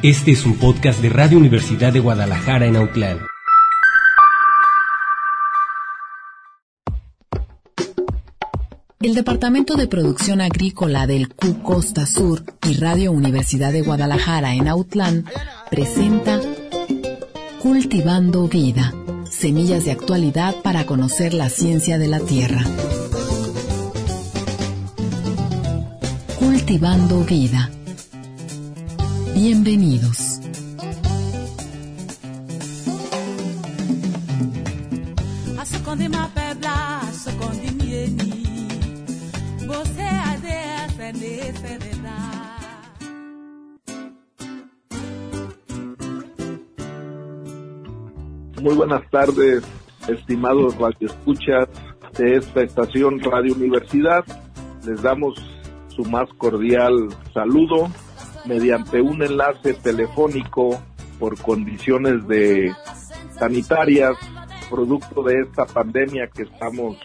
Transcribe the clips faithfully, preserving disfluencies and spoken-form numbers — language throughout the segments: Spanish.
Este es un podcast de Radio Universidad de Guadalajara en Autlán. El Departamento de Producción Agrícola del C U Costa Sur y Radio Universidad de Guadalajara en Autlán presenta Cultivando Vida, semillas de actualidad para conocer la ciencia de la tierra. Cultivando Vida. Bienvenidos. Muy buenas tardes, estimados radioescuchas de esta estación Radio Universidad. Les damos su más cordial saludo mediante un enlace telefónico por condiciones de sanitarias, producto de esta pandemia que estamos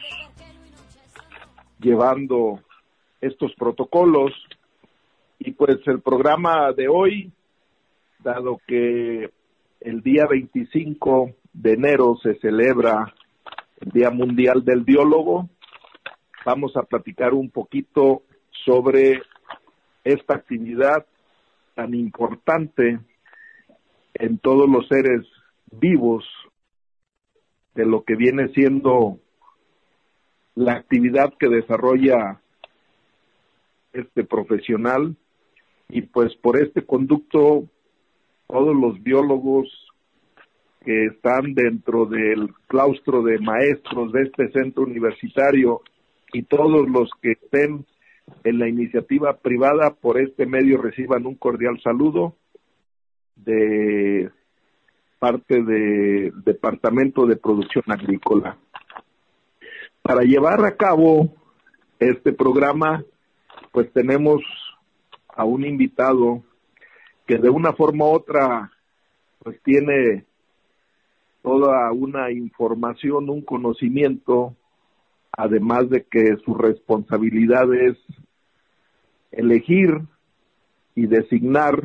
llevando estos protocolos. Y pues el programa de hoy, dado que el día veinticinco de enero se celebra el Día Mundial del Biólogo, vamos a platicar un poquito sobre esta actividad tan importante en todos los seres vivos, de lo que viene siendo la actividad que desarrolla este profesional. Y pues por este conducto, todos los biólogos que están dentro del claustro de maestros de este centro universitario y todos los que estén en la iniciativa privada por este medio reciban un cordial saludo de parte del Departamento de Producción Agrícola. Para llevar a cabo este programa, pues tenemos a un invitado que de una forma u otra pues tiene toda una información, un conocimiento, además de que su responsabilidad es elegir y designar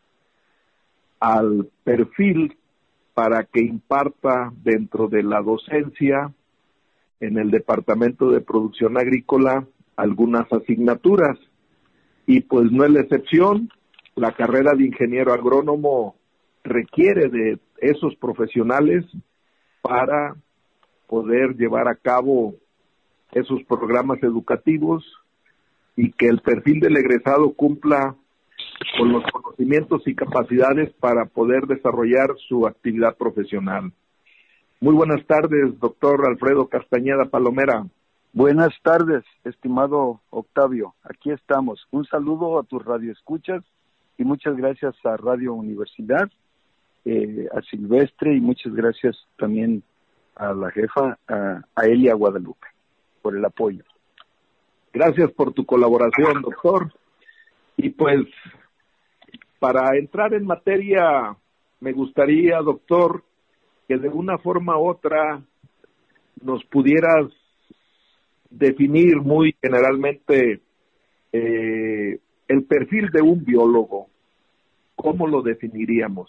al perfil para que imparta dentro de la docencia en el Departamento de Producción Agrícola algunas asignaturas. Y pues no es la excepción, la carrera de ingeniero agrónomo requiere de esos profesionales para poder llevar a cabo esos programas educativos y que el perfil del egresado cumpla con los conocimientos y capacidades para poder desarrollar su actividad profesional. Muy buenas tardes, doctor Alfredo Castañeda Palomera. Buenas tardes, estimado Octavio. Aquí estamos. Un saludo a tus radioescuchas y muchas gracias a Radio Universidad, eh, a Silvestre, y muchas gracias también a la jefa, a, a Elia Guadalupe, por el apoyo. Gracias por tu colaboración, doctor. Y pues, para entrar en materia, me gustaría, doctor, que de una forma u otra nos pudieras definir muy generalmente eh, el perfil de un biólogo. ¿Cómo lo definiríamos?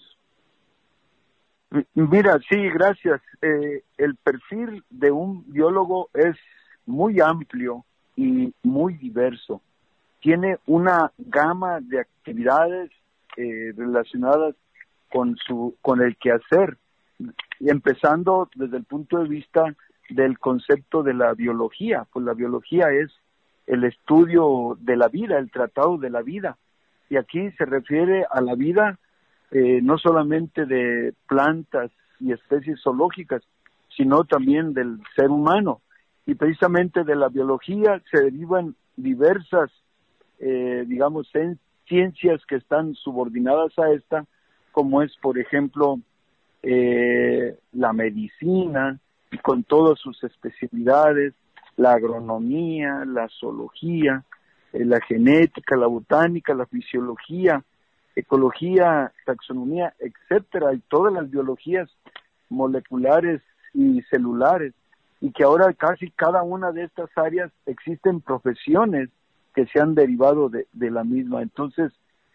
Mira, sí, gracias. Eh, el perfil de un biólogo es muy amplio y muy diverso. Tiene una gama de actividades eh, relacionadas con su con el quehacer, empezando desde el punto de vista del concepto de la biología. Pues la biología es el estudio de la vida, el tratado de la vida, y aquí se refiere a la vida eh, no solamente de plantas y especies zoológicas, sino también del ser humano, y precisamente de la biología se derivan diversas eh, digamos en ciencias que están subordinadas a esta, como es por ejemplo eh, la medicina y con todas sus especialidades, la agronomía, la zoología, eh, la genética, la botánica, la fisiología, ecología, taxonomía, etcétera, y todas las biologías moleculares y celulares, y que ahora casi cada una de estas áreas existen profesiones que se han derivado de, de la misma. Entonces,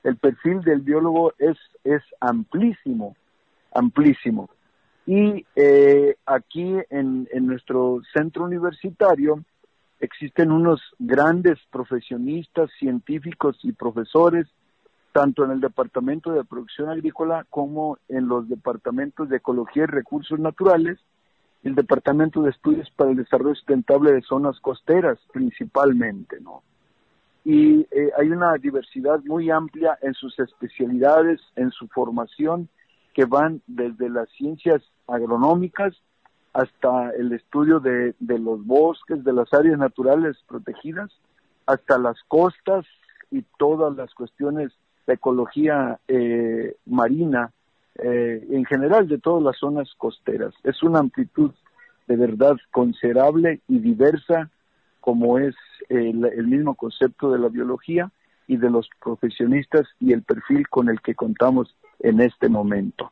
el perfil del biólogo es, es amplísimo, amplísimo. Y eh, aquí en, en nuestro centro universitario existen unos grandes profesionistas, científicos y profesores, tanto en el Departamento de Producción Agrícola como en los departamentos de Ecología y Recursos Naturales, el Departamento de Estudios para el Desarrollo Sustentable de Zonas Costeras, principalmente, ¿no? Y eh, hay una diversidad muy amplia en sus especialidades, en su formación, que van desde las ciencias agronómicas hasta el estudio de, de los bosques, de las áreas naturales protegidas, hasta las costas y todas las cuestiones de ecología eh, marina, eh, en general de todas las zonas costeras. Es una amplitud de verdad considerable y diversa, como es el, el mismo concepto de la biología y de los profesionistas y el perfil con el que contamos en este momento.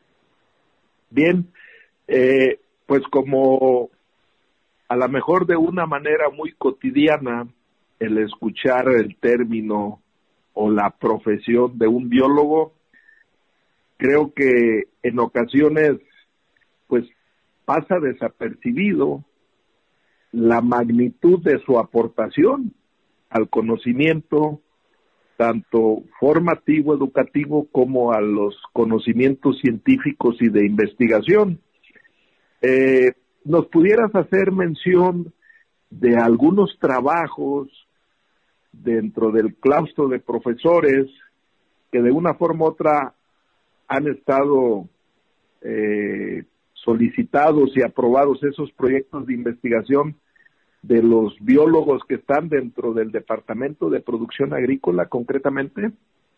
Bien, eh, pues como a lo mejor de una manera muy cotidiana el escuchar el término o la profesión de un biólogo, creo que en ocasiones pues pasa desapercibido la magnitud de su aportación al conocimiento, tanto formativo, educativo, como a los conocimientos científicos y de investigación. Eh, ¿Nos pudieras hacer mención de algunos trabajos dentro del claustro de profesores que de una forma u otra han estado eh, solicitados y aprobados esos proyectos de investigación de los biólogos que están dentro del Departamento de Producción Agrícola concretamente?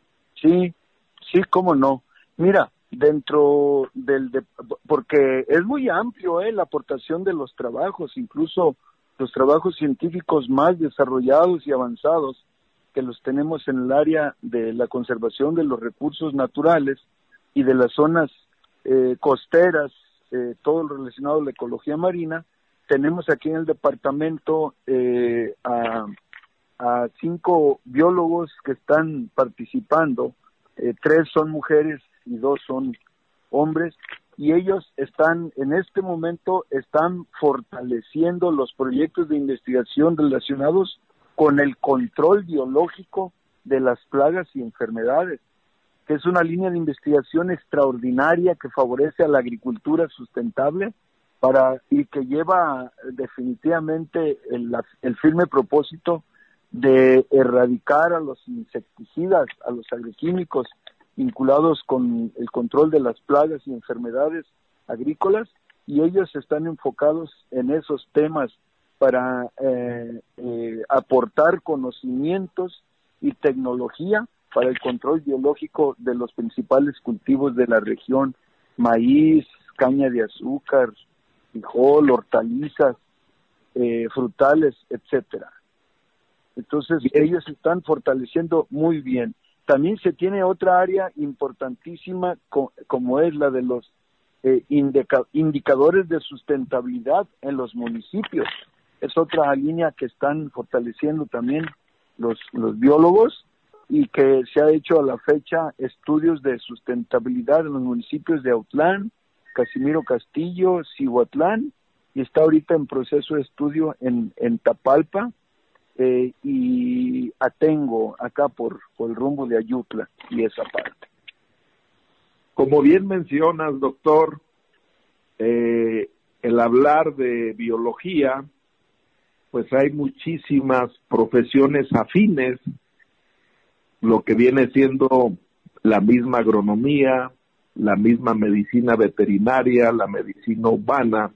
Sí, sí, cómo no. Mira, dentro del... De, porque es muy amplio eh, la aportación de los trabajos, incluso los trabajos científicos más desarrollados y avanzados que los tenemos en el área de la conservación de los recursos naturales y de las zonas eh, costeras, eh, todo lo relacionado a la ecología marina. Tenemos aquí en el departamento eh, a, a cinco biólogos que están participando, eh, tres son mujeres y dos son hombres, y ellos están, en este momento, están fortaleciendo los proyectos de investigación relacionados con el control biológico de las plagas y enfermedades, que es una línea de investigación extraordinaria que favorece a la agricultura sustentable para y que lleva definitivamente el, el firme propósito de erradicar a los insecticidas, a los agroquímicos vinculados con el control de las plagas y enfermedades agrícolas, y ellos están enfocados en esos temas para eh, eh, aportar conocimientos y tecnología para el control biológico de los principales cultivos de la región: maíz, caña de azúcar, frijol, hortalizas, eh, frutales, etcétera. Entonces, bien, ellos están fortaleciendo muy bien. También se tiene otra área importantísima co como es la de los eh, indica indicadores de sustentabilidad en los municipios. Es otra línea que están fortaleciendo también los, los biólogos, y que se ha hecho a la fecha estudios de sustentabilidad en los municipios de Autlán, Casimiro Castillo, Cihuatlán, y está ahorita en proceso de estudio en, en Tapalpa, eh, y Atengo, acá por, por el rumbo de Ayutla y esa parte. Como bien mencionas, doctor, eh, el hablar de biología, pues hay muchísimas profesiones afines, lo que viene siendo la misma agronomía, la misma medicina veterinaria, la medicina urbana.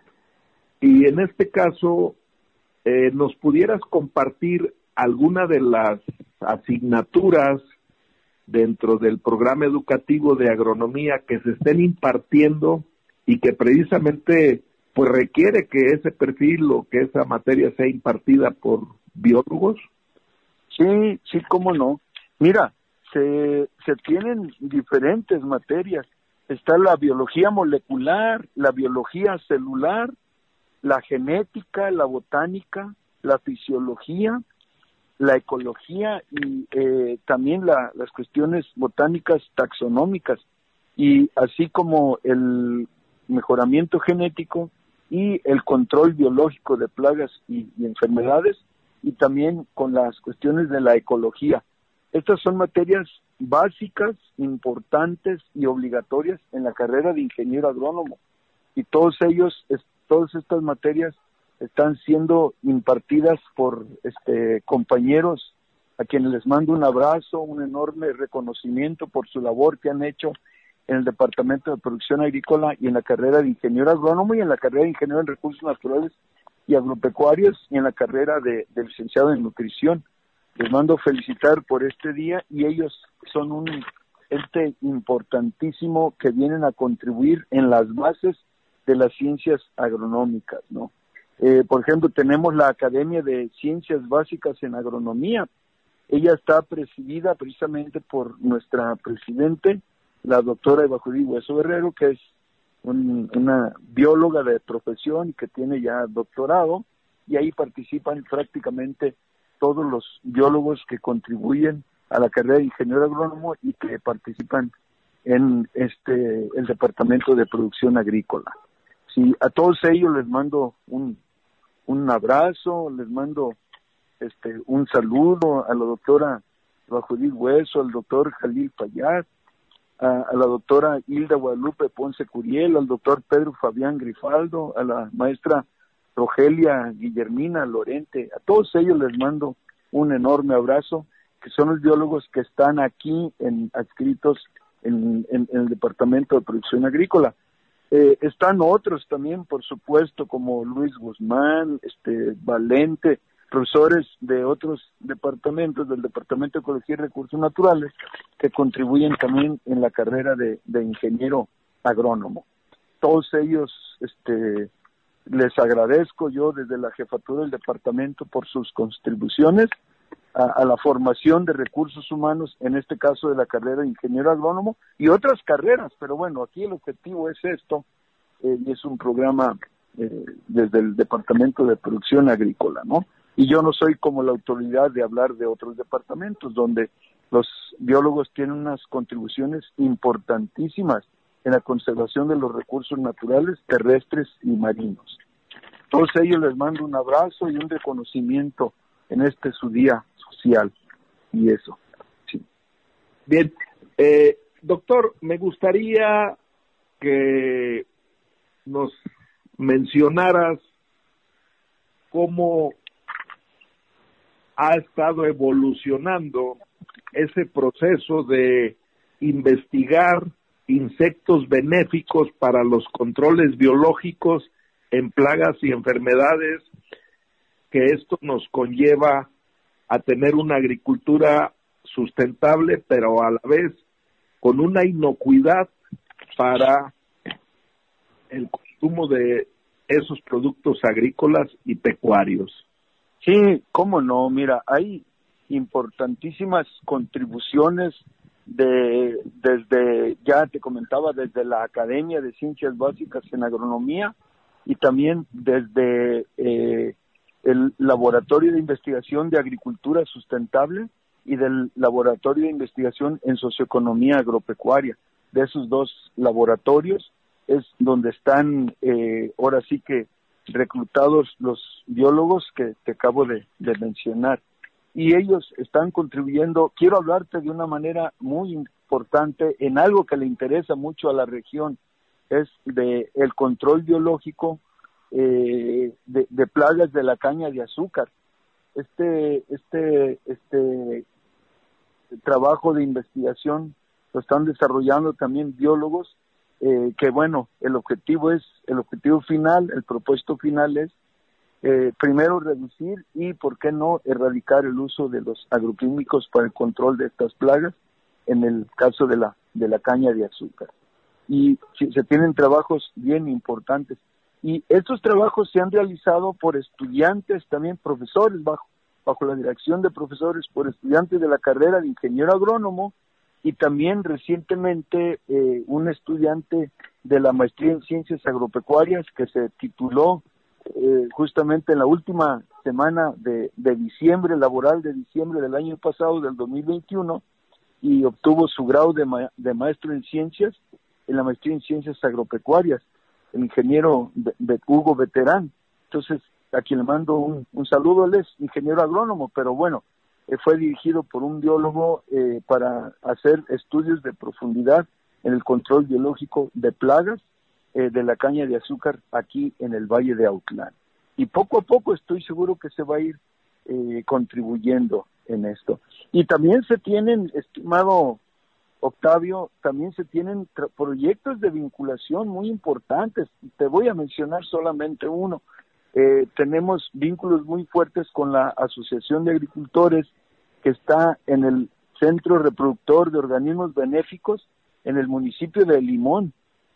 Y en este caso, eh, ¿nos pudieras compartir alguna de las asignaturas dentro del programa educativo de agronomía que se estén impartiendo y que precisamente pues requiere que ese perfil o que esa materia sea impartida por biólogos? Sí, sí, cómo no. Mira, se, se tienen diferentes materias. Está la biología molecular, la biología celular, la genética, la botánica, la fisiología, la ecología y eh, también la, las cuestiones botánicas taxonómicas, y así como el mejoramiento genético y el control biológico de plagas y, y enfermedades, y también con las cuestiones de la ecología. Estas son materias básicas, importantes y obligatorias en la carrera de ingeniero agrónomo, y todos ellos, es, todas estas materias están siendo impartidas por este compañeros a quienes les mando un abrazo, un enorme reconocimiento por su labor que han hecho en el Departamento de Producción Agrícola y en la carrera de ingeniero agrónomo y en la carrera de ingeniero en recursos naturales y agropecuarios y en la carrera de, de licenciado en nutrición. Les mando felicitar por este día, y ellos son un ente importantísimo que vienen a contribuir en las bases de las ciencias agronómicas, ¿no? Eh, por ejemplo, tenemos la Academia de Ciencias Básicas en Agronomía. Ella está presidida precisamente por nuestra presidente, la doctora Eva Judith Hueso Guerrero, que es un, una bióloga de profesión y que tiene ya doctorado, y ahí participan prácticamente todos los biólogos que contribuyen a la carrera de ingeniero agrónomo y que participan en este el Departamento de Producción Agrícola. Sí, a todos ellos les mando un, un abrazo, les mando este un saludo a la doctora Eva Judith Hueso, al doctor Jalil Payat, A, a la doctora Hilda Guadalupe Ponce Curiel, al doctor Pedro Fabián Grifaldo, a la maestra Rogelia Guillermina Lorente. A todos ellos les mando un enorme abrazo, que son los biólogos que están aquí en, adscritos en, en, en el Departamento de Producción Agrícola. Eh, están otros también, por supuesto, como Luis Guzmán, este Valente, profesores de otros departamentos, del Departamento de Ecología y Recursos Naturales, que contribuyen también en la carrera de, de ingeniero agrónomo. Todos ellos, este, les agradezco yo desde la jefatura del departamento por sus contribuciones a, a la formación de recursos humanos, en este caso de la carrera de ingeniero agrónomo y otras carreras, pero bueno, aquí el objetivo es esto, eh, y es un programa eh, desde el Departamento de Producción Agrícola, ¿no? Y yo no soy como la autoridad de hablar de otros departamentos, donde los biólogos tienen unas contribuciones importantísimas en la conservación de los recursos naturales, terrestres y marinos. Todos ellos les mando un abrazo y un reconocimiento en este su día social. Y eso, sí. Bien, eh, doctor, me gustaría que nos mencionaras cómo ha estado evolucionando ese proceso de investigar insectos benéficos para los controles biológicos en plagas y enfermedades, que esto nos conlleva a tener una agricultura sustentable, pero a la vez con una inocuidad para el consumo de esos productos agrícolas y pecuarios. Sí, cómo no, mira, hay importantísimas contribuciones de desde, ya te comentaba, desde la Academia de Ciencias Básicas en Agronomía y también desde eh, el Laboratorio de Investigación de Agricultura Sustentable y del Laboratorio de Investigación en Socioeconomía Agropecuaria. De esos dos laboratorios es donde están eh, ahora sí que reclutados los biólogos que te acabo de, de mencionar, y ellos están contribuyendo. Quiero hablarte de una manera muy importante en algo que le interesa mucho a la región, es de el control biológico eh, de, de plagas de la caña de azúcar. Este, este, este trabajo de investigación lo están desarrollando también biólogos. Eh, que bueno, el objetivo es, el objetivo final, el propósito final es eh, primero reducir y, ¿por qué no?, erradicar el uso de los agroquímicos para el control de estas plagas, en el caso de la de la caña de azúcar. Y sí, se tienen trabajos bien importantes. Y estos trabajos se han realizado por estudiantes, también profesores, bajo, bajo la dirección de profesores, por estudiantes de la carrera de ingeniero agrónomo, y también recientemente eh, un estudiante de la maestría en ciencias agropecuarias que se tituló eh, justamente en la última semana de, de diciembre, laboral de diciembre del año pasado, del dos mil veintiuno, y obtuvo su grado de, ma de maestro en ciencias, en la maestría en ciencias agropecuarias, el ingeniero de, de Hugo Veterán. Entonces, a quien le mando un, un saludo, él es ingeniero agrónomo, pero bueno, eh, fue dirigido por un biólogo eh, para hacer estudios de profundidad en el control biológico de plagas eh, de la caña de azúcar aquí en el Valle de Autlán. Y poco a poco estoy seguro que se va a ir eh, contribuyendo en esto. Y también se tienen, estimado Octavio, también se tienen proyectos de vinculación muy importantes. Te voy a mencionar solamente uno. Eh, tenemos vínculos muy fuertes con la Asociación de Agricultores, que está en el Centro Reproductor de Organismos Benéficos en el municipio de Limón.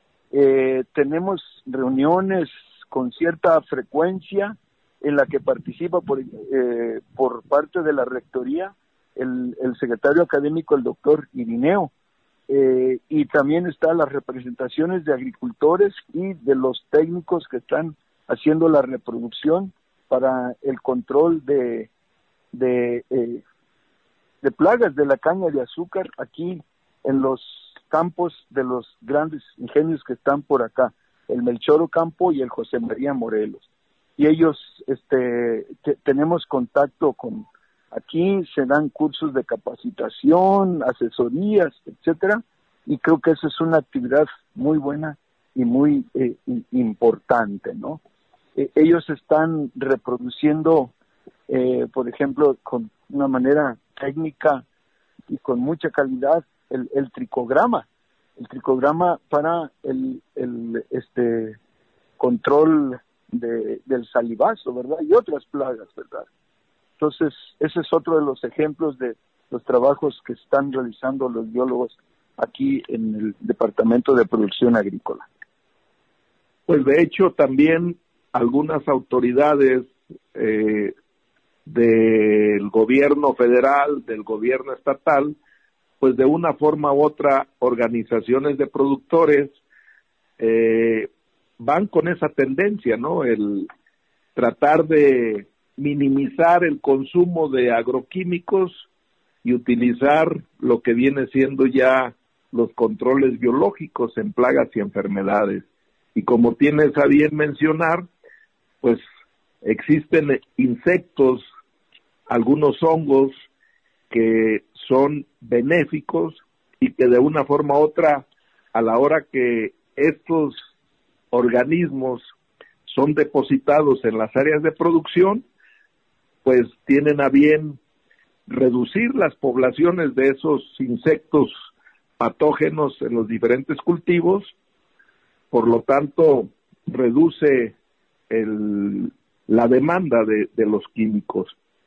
Eh, tenemos reuniones con cierta frecuencia en la que participa por, eh, por parte de la Rectoría el, el secretario académico, el doctor Irineo, eh, y también están las representaciones de agricultores y de los técnicos que están haciendo la reproducción para el control de, de, eh, de plagas de la caña de azúcar aquí en los campos de los grandes ingenios que están por acá, el Melchor Ocampo y el José María Morelos. Y ellos, este, tenemos contacto con, aquí se dan cursos de capacitación, asesorías, etcétera, y creo que esa es una actividad muy buena y muy eh, importante, ¿no? Eh, ellos están reproduciendo, eh, por ejemplo, con una manera técnica y con mucha calidad, el, el tricograma, el tricograma para el, el este control de, del salivazo, ¿verdad? Y otras plagas, ¿verdad? Entonces, ese es otro de los ejemplos de los trabajos que están realizando los biólogos aquí en el Departamento de Producción Agrícola. Pues de hecho también algunas autoridades eh, del gobierno federal, del gobierno estatal, pues de una forma u otra, organizaciones de productores eh, van con esa tendencia, ¿no? El tratar de minimizar el consumo de agroquímicos y utilizar lo que viene siendo ya los controles biológicos en plagas y enfermedades. Y como tienes a bien mencionar, pues existen insectos, algunos hongos que son benéficos y que de una forma u otra, a la hora que estos organismos son depositados en las áreas de producción, pues tienen a bien reducir las poblaciones de esos insectos patógenos en los diferentes cultivos, por lo tanto reduce el, la demanda de, de los químicos.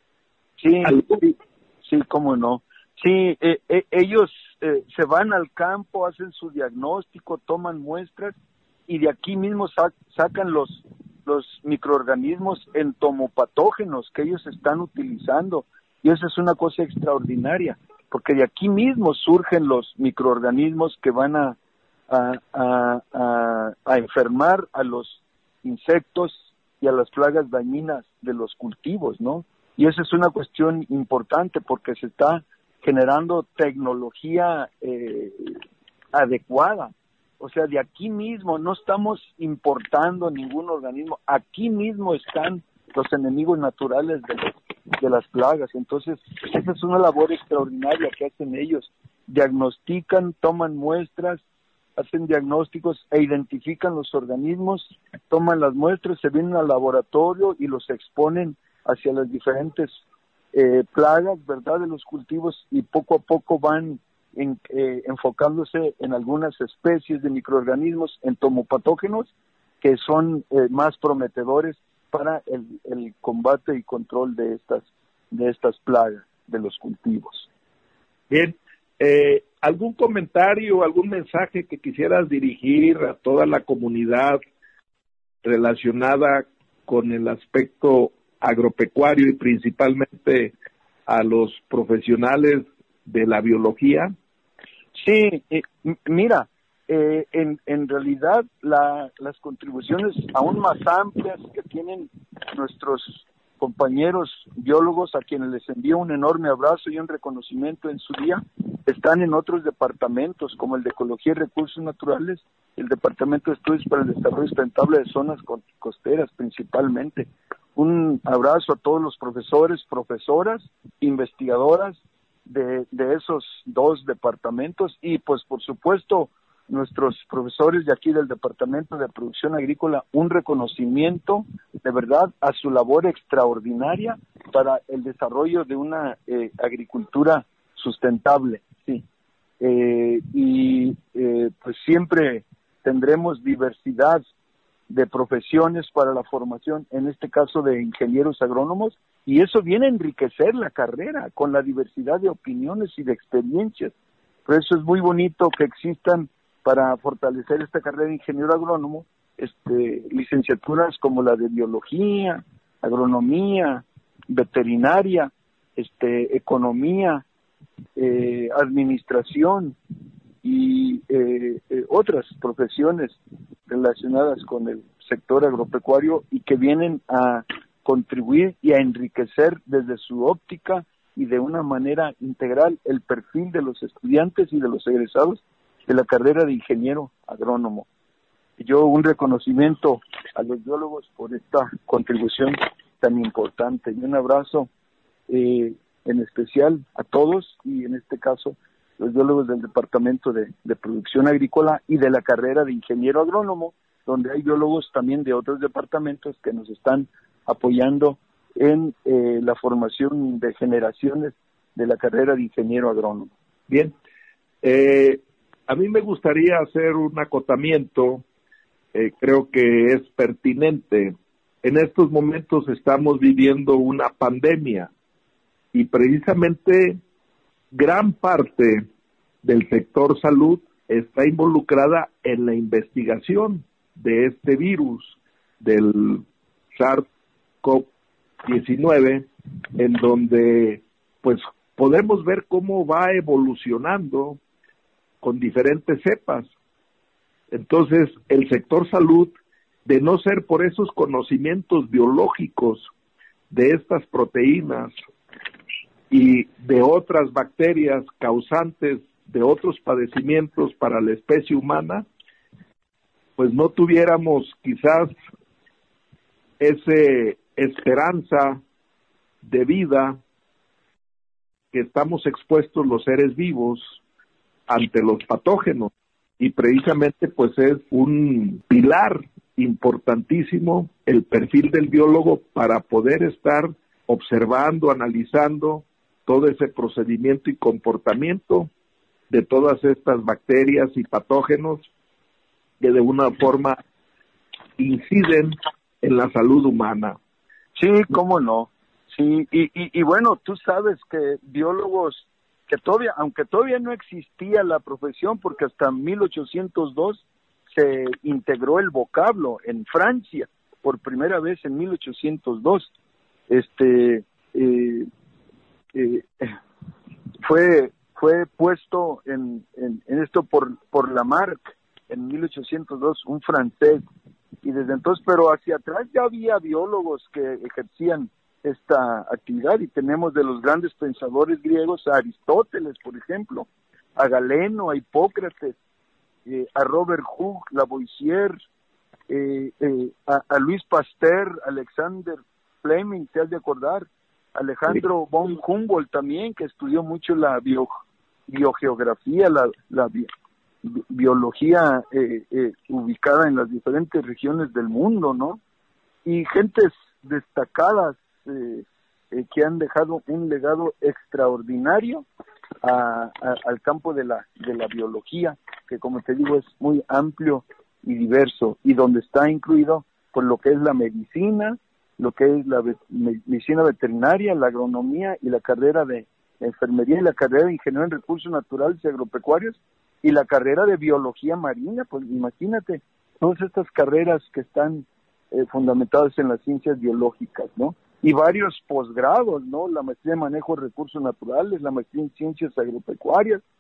Sí, sí, sí, cómo no. Sí, eh, eh, ellos eh, se van al campo, hacen su diagnóstico, toman muestras y de aquí mismo sac sacan los, los microorganismos entomopatógenos que ellos están utilizando. Y eso es una cosa extraordinaria, porque de aquí mismo surgen los microorganismos que van a, a, a, a, a enfermar a los insectos y a las plagas dañinas de los cultivos, ¿no? Y esa es una cuestión importante porque se está generando tecnología eh, adecuada. O sea, de aquí mismo no estamos importando ningún organismo, aquí mismo están los enemigos naturales de, los, de las plagas. Entonces, esa es una labor extraordinaria que hacen ellos. Diagnostican, toman muestras, hacen diagnósticos e identifican los organismos, toman las muestras, se vienen al laboratorio y los exponen hacia las diferentes eh, plagas, ¿verdad?, de los cultivos, y poco a poco van en, eh, enfocándose en algunas especies de microorganismos entomopatógenos que son eh, más prometedores para el, el combate y control de estas de estas plagas de los cultivos. Bien, eh, ¿algún comentario, algún mensaje que quisieras dirigir a toda la comunidad relacionada con el aspecto agropecuario y principalmente a los profesionales de la biología? Sí, eh, mira, eh, en, en realidad la, las contribuciones aún más amplias que tienen nuestros compañeros biólogos, a quienes les envío un enorme abrazo y un reconocimiento en su día, están en otros departamentos, como el de Ecología y Recursos Naturales, el Departamento de Estudios para el Desarrollo Sustentable de Zonas Costeras principalmente. Un abrazo a todos los profesores, profesoras, investigadoras de, de esos dos departamentos y pues por supuesto nuestros profesores de aquí del Departamento de Producción Agrícola, un reconocimiento de verdad a su labor extraordinaria para el desarrollo de una eh, agricultura sustentable, sí. Eh, y eh, pues siempre tendremos diversidad de profesiones para la formación, en este caso de ingenieros agrónomos, y eso viene a enriquecer la carrera con la diversidad de opiniones y de experiencias. Por eso es muy bonito que existan, para fortalecer esta carrera de ingeniero agrónomo, este, licenciaturas como la de biología, agronomía, veterinaria, este, economía, eh, administración y eh, eh, otras profesiones relacionadas con el sector agropecuario y que vienen a contribuir y a enriquecer desde su óptica y de una manera integral el perfil de los estudiantes y de los egresados de la carrera de ingeniero agrónomo. Yo un reconocimiento a los biólogos por esta contribución tan importante y un abrazo eh, en especial a todos y en este caso los biólogos del Departamento de, de Producción Agrícola y de la carrera de ingeniero agrónomo, donde hay biólogos también de otros departamentos que nos están apoyando en eh, la formación de generaciones de la carrera de ingeniero agrónomo. Bien, eh, a mí me gustaría hacer un acotamiento, eh, creo que es pertinente. En estos momentos estamos viviendo una pandemia y precisamente gran parte del sector salud está involucrada en la investigación de este virus, del SARS-CoV diecinueve, en donde pues podemos ver cómo va evolucionando con diferentes cepas. Entonces, el sector salud, de no ser por esos conocimientos biológicos de estas proteínas y de otras bacterias causantes de otros padecimientos para la especie humana, pues no tuviéramos quizás esa esperanza de vida que estamos expuestos los seres vivos ante los patógenos, y precisamente pues es un pilar importantísimo el perfil del biólogo para poder estar observando, analizando todo ese procedimiento y comportamiento de todas estas bacterias y patógenos que de una forma inciden en la salud humana. Sí, cómo no. Sí, y, y, y bueno, tú sabes que biólogos que todavía, aunque todavía no existía la profesión, porque hasta mil ochocientos dos se integró el vocablo en Francia, por primera vez en mil ochocientos dos, este, eh, eh, fue fue puesto en, en, en esto por, por Lamarck en mil ochocientos dos, un francés, y desde entonces, pero hacia atrás ya había biólogos que ejercían esta actividad, y tenemos de los grandes pensadores griegos a Aristóteles, por ejemplo, a Galeno, a Hipócrates, eh, a Robert Hooke, Lavoisier, eh, eh, a, a Luis Pasteur, Alexander Fleming, te has de acordar, Alejandro von Humboldt también, que estudió mucho la bio, biogeografía, la, la bi, biología eh, eh, ubicada en las diferentes regiones del mundo, ¿no? Y gentes destacadas eh, eh, que han dejado un legado extraordinario a, a, al campo de la de la biología, que como te digo es muy amplio y diverso, y donde está incluido por lo que es la medicina, lo que es la ve- medicina veterinaria, la agronomía y la carrera de enfermería y la carrera de ingeniero en recursos naturales y agropecuarios y la carrera de biología marina. Pues imagínate todas estas carreras que están eh, fundamentadas en las ciencias biológicas, ¿no? Y varios posgrados, ¿no? La maestría en manejo de recursos naturales, la maestría en ciencias agropecuarias,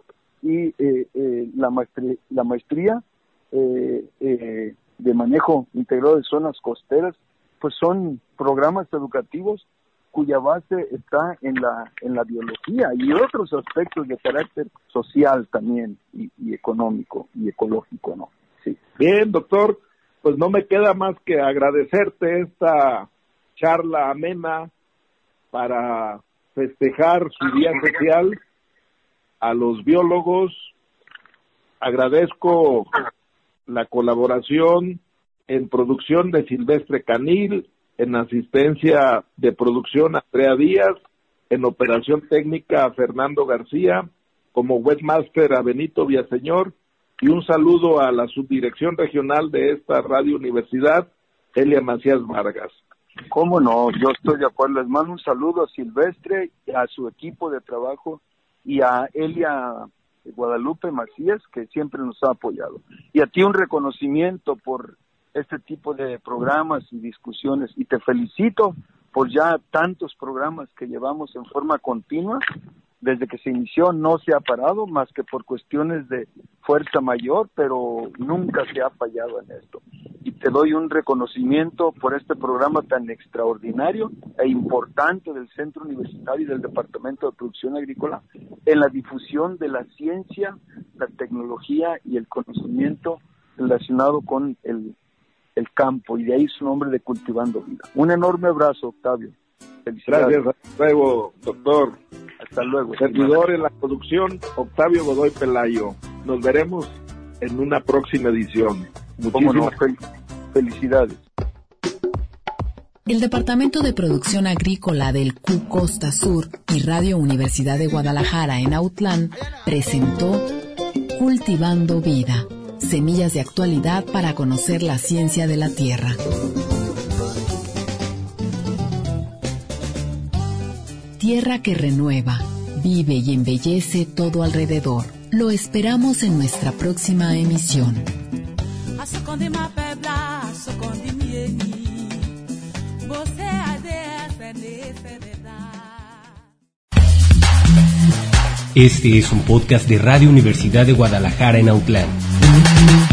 y eh, eh, la maestría, la maestría eh, eh, de manejo integrado de zonas costeras, pues son programas educativos cuya base está en la en la biología y otros aspectos de carácter social también y, y económico y ecológico, ¿no? Sí. Bien, doctor, pues no me queda más que agradecerte esta charla amena para festejar su día social a los biólogos. Agradezco la colaboración en producción de Silvestre Canil, en asistencia de producción Andrea Díaz, en operación técnica a Fernando García, como webmaster a Benito Villaseñor, y un saludo a la subdirección regional de esta Radio Universidad, Elia Macías Vargas. Cómo no, yo estoy de acuerdo. Les mando un saludo a Silvestre, a su equipo de trabajo y a Elia Guadalupe Macías, que siempre nos ha apoyado. Y a ti un reconocimiento por este tipo de programas y discusiones, y te felicito por ya tantos programas que llevamos en forma continua. Desde que se inició no se ha parado más que por cuestiones de fuerza mayor, pero nunca se ha fallado en esto. Y te doy un reconocimiento por este programa tan extraordinario e importante del Centro Universitario y del Departamento de Producción Agrícola en la difusión de la ciencia, la tecnología y el conocimiento relacionado con el el campo, y de ahí su nombre de Cultivando Vida. Un enorme abrazo, Octavio. Felicidades. Gracias, hasta luego, doctor. Hasta luego. Servidor en la producción, Octavio Godoy Pelayo. Nos veremos en una próxima edición. Muchísimas no? Fel- felicidades. El Departamento de Producción Agrícola del C U Costa Sur y Radio Universidad de Guadalajara en Autlán presentó Cultivando Vida. Semillas de actualidad para conocer la ciencia de la tierra. Tierra que renueva, vive y embellece todo alrededor. Lo esperamos en nuestra próxima emisión. Este es un podcast de Radio Universidad de Guadalajara en Autlán.